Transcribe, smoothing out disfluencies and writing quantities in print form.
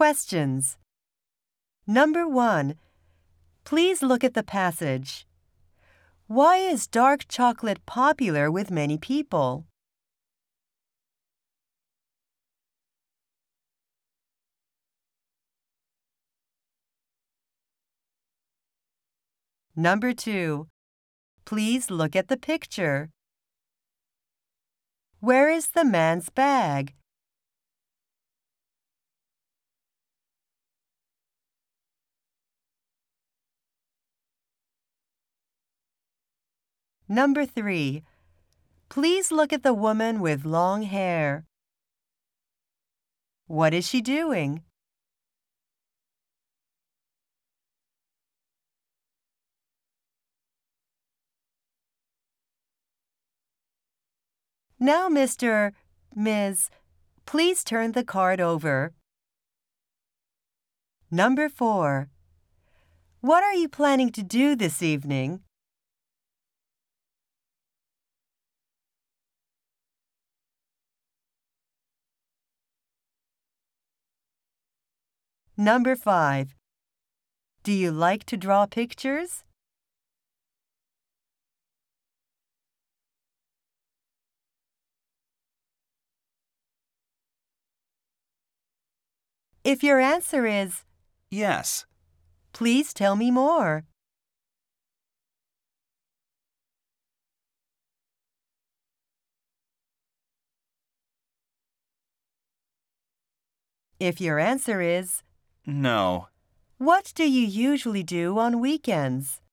Questions. Number 1. Please look at the passage. Why is dark chocolate popular with many people? Number 2. Please look at the picture. Where is the man's bag? Number 3. Please look at the woman with long hair. What is she doing? Now, Ms., please turn the card over. Number 4. What are you planning to do this evening? Number 5. Do you like to draw pictures? If your answer is Yes. please tell me more. If your answer is No. what do you usually do on weekends?